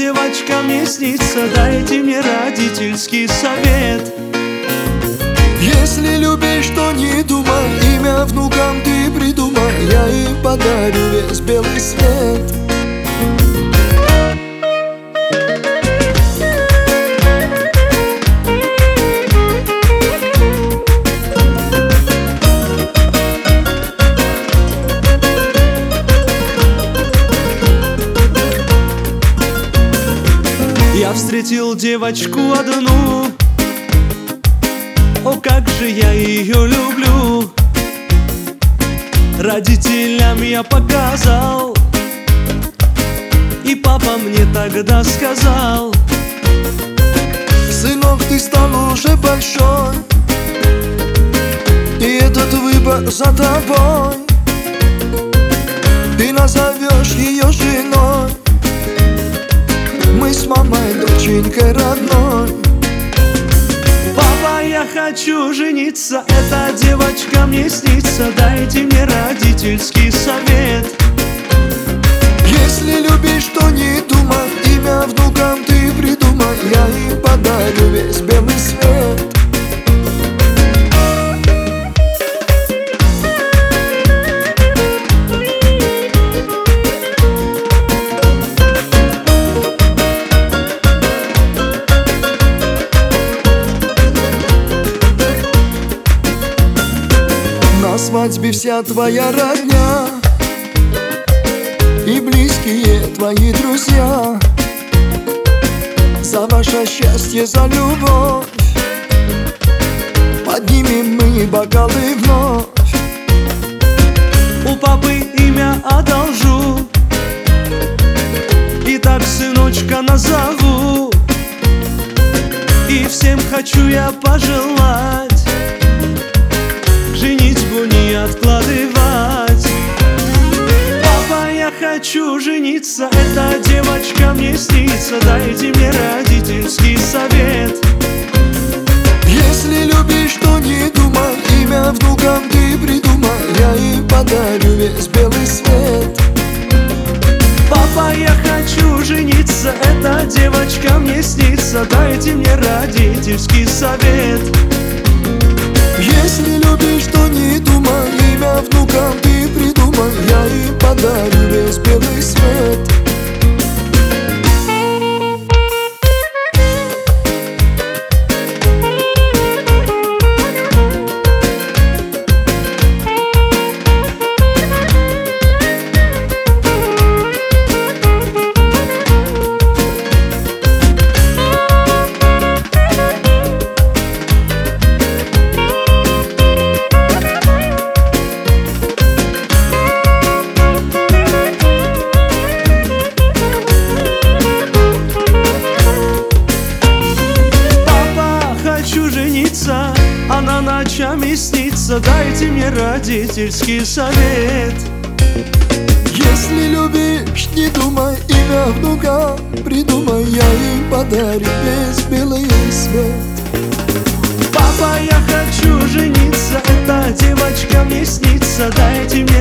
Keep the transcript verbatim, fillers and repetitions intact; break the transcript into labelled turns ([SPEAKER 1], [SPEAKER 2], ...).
[SPEAKER 1] девочка мне снится, дайте мне родительский совет.
[SPEAKER 2] Если любишь, то не думай, имя внукам ты придумай, я им подарю весь белый свет.
[SPEAKER 1] Я встретил девочку одну, о, как же я ее люблю. Родителям я показал, и папа мне тогда сказал:
[SPEAKER 2] сынок, ты стал уже большой, и этот выбор за тобой. Ты назовешь ее женой, мы с мамой доченькой родной.
[SPEAKER 1] Папа, я хочу жениться, эта девочка мне снится, дайте мне родительский совет.
[SPEAKER 2] Если любишь, то не думай, имя внукам ты придумай, я им подарю весь белый свет. На свадьбе вся твоя родня и близкие твои друзья, за ваше счастье, за любовь поднимем мы бокалы вновь.
[SPEAKER 1] У папы имя одолжу, и так сыночка назову, и всем хочу я пожелать женитьбу не откладывать. Папа, я хочу жениться, эта девочка мне снится, дайте мне родительский совет.
[SPEAKER 2] Если любишь, то не думай, имя внукам ты придумай, я им подарю весь белый свет.
[SPEAKER 1] Папа, я хочу жениться, эта девочка мне снится, дайте мне родительский совет.
[SPEAKER 2] Если любишь, то не думай, имя внукам ты придумай, я им подарю весь белый свет.
[SPEAKER 1] Она ночами снится, дайте мне родительский совет.
[SPEAKER 2] Если любишь, не думай, имя внука придумай, я им подарю весь белый свет.
[SPEAKER 1] Папа, я хочу жениться, эта девочка мне снится, дайте мне